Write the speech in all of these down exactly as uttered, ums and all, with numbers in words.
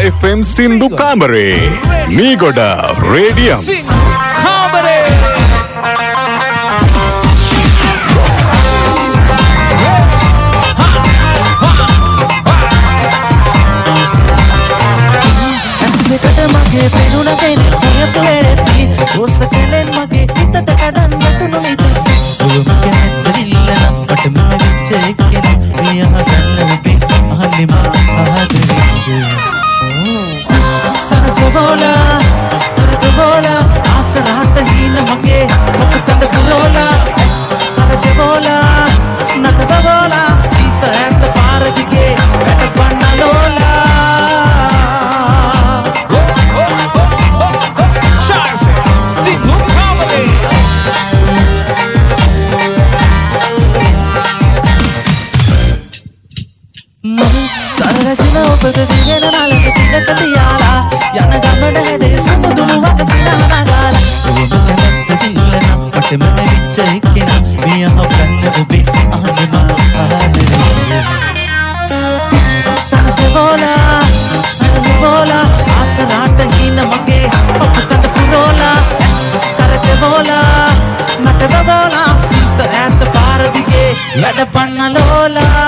F M සින්දු කාමරේ මීගොඩ රේඩියම් කාමරේ ඇස්ලෙකට මගේ පෙනුන කෙනෙක් කියපු වෙරෙද්දී ඔස්ස කෙලෙන් මගේ හිතට කඩන් වැටුණු විට ඔබ මගේ නැත්තරිල්ල නම් මට මම විච්ච එක්කෙනා මේ අහගන්න ඔබේ අහන්නේ මා ආදරේ සනසබෝලා සරකබෝලා ආසරහට හීන මගේ මොකකඳ පුරෝලා සරකබෝලා නටබෝලා සීත ඇත්ත පාර දිගේ වැට පන්නලෝලා ඔබද දිගෙන නලක තිලක තියාලා යන ගමන හැදේ සුමුදුණු වකසින හනගාලා ඔබ කැමැත්ත දිල්ලනම් මට මම විච්ච එක්කෙනා මේ අහගන්න ඔබේ අහන්නේ මා ආදරේ සනසබෝලා සනසබෝලා ආසනාට හින මගේ ඔපකඳ පුරෝලා කරකබෝලා නටබෝලා සීත ඈත පාර දිගේ වැඩ පන්නලෝලා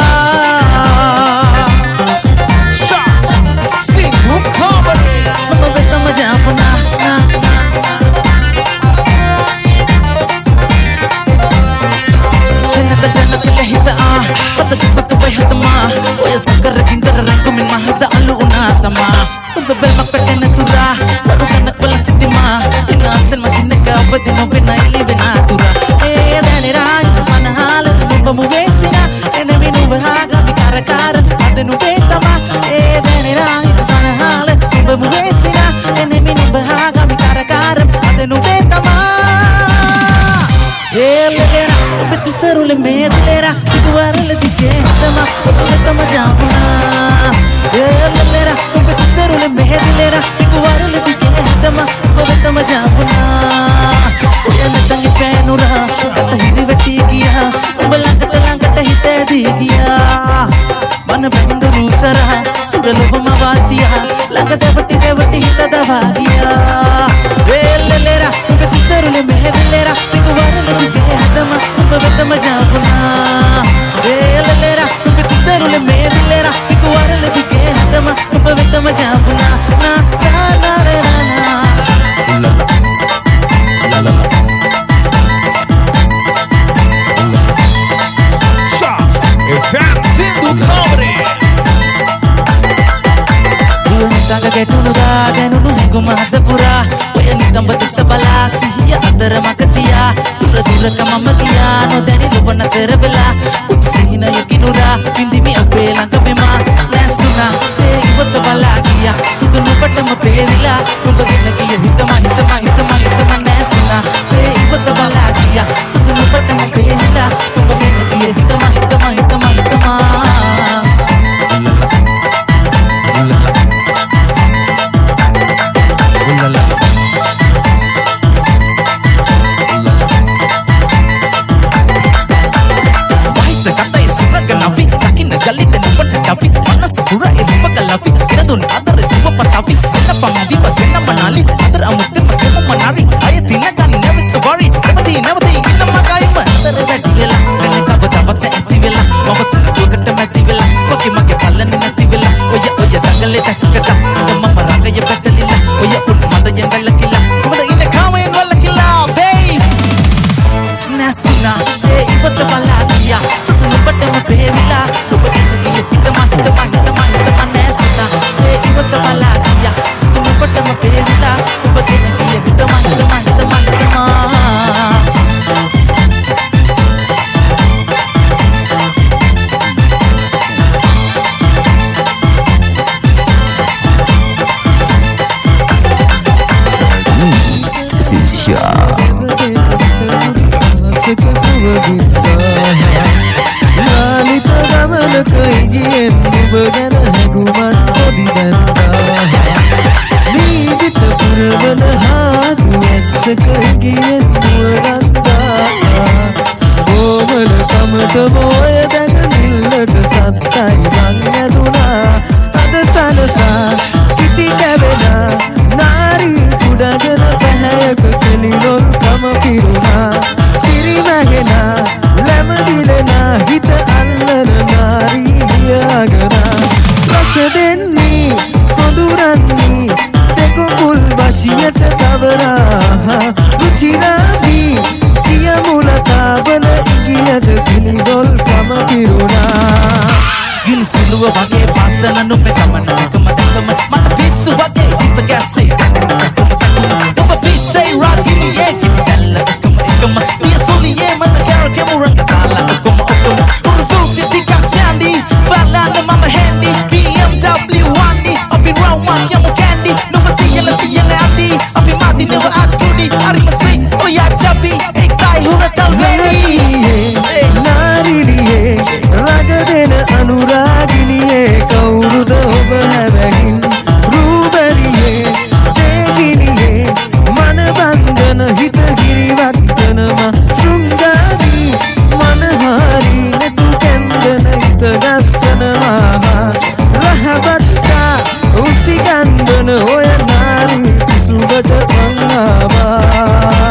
හැවෙන නාරි කුඩගෙන පැහැයක කෙලිනොල් කම පිරුණා පිරිමැගෙන ලැමදිලෙන හිත අල්ලන නාරි දියගෙන රස දෙන්නේ කොඳුරන්නේ දෙකුකුල් වශියට තවරා රුචිරාවී කිය මුල තාබල ඉගියද කිලිදොල් කම පිරුණා ගිල් සිලුව වගේ පත්තන නොපෙ තමන එකම එකම මට පිස්සු වගේ හිත ගැස්සේ ඔබ පිච්චේ රාගිනි ඒකින් ඇල්ල එකම එකම දිය සොලියේ මත කැරකෙ මුරංග තාලා ඔක්කොම ඔක්කොම පුරුදු ටිකක් චැන්ඩි බලන්න මම හැන්ඩි B M W වන්ඩි අපි රවුමක් යමු කැන්ඩි නුඹ තියන තියන ඇති අපි මාති නව අත්කුඩි හරිම ස්වීට් ඔයා චබි එකයි හුරතල් වෙලි නාරිලියේ රාගදෙන අනුරාගිනියේ කවුරුද ඔබ හැබැගින් රූබරියේ දෙගිනියේ මන බන්ධන හිත ගිරිවර්ධනම ශෘංගාදී මනහාරි නැතු කැන්දන හිත ගස්සනවා රහවත්තා උසිගන්දන ඔය නාරි සුබට වංගාවා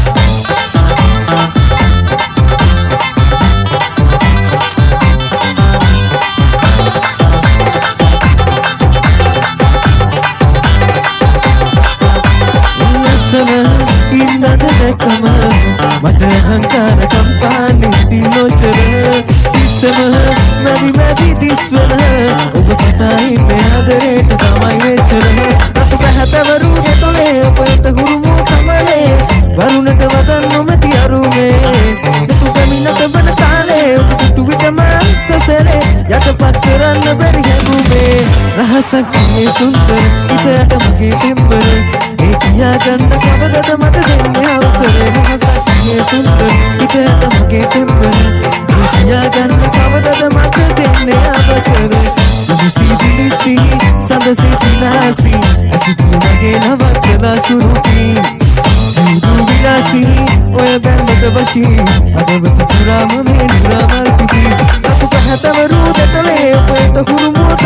ඉන්නදකම මට අහංකාර කම්පානි තිනොචර ඉස්සම මැවි මැවි දිස්වල ඔබ කතායි මෙහදරේට තමයි වෙච්චර රතු පැහැතවරු ගෙතොලේ ඔබට හුරුමු කමලේ වරුණට වදන් නොමැති අරුමේ දෙතු පැමිණට බන තාලේ ඔබ තුටු විටම සසරේ යටපත් කරන්න බැරි හැඟුමේ රහසක් මේ සුන්දර ඉතයට මගේ තෙම්බර ඒ කියා ගන්න කවදද මට දෙන්නේ අවසර රහසක් මේ සුන්දර ඉතයට මගේ තෙම්බර ඒ කියා ගන්න කවදද මට දෙන්නේ අවසර දුසී දිලිසි සඳසී සිනාසි ඇසිතිය මගේ නවත්තලා සුරුපී දුදු විලාසි ඔය බැන්දට වශී අදවත පුරාම මේ නිරාමල් පිටි අතු පහතවරු දෙතලේ ඔබට හුරුමුව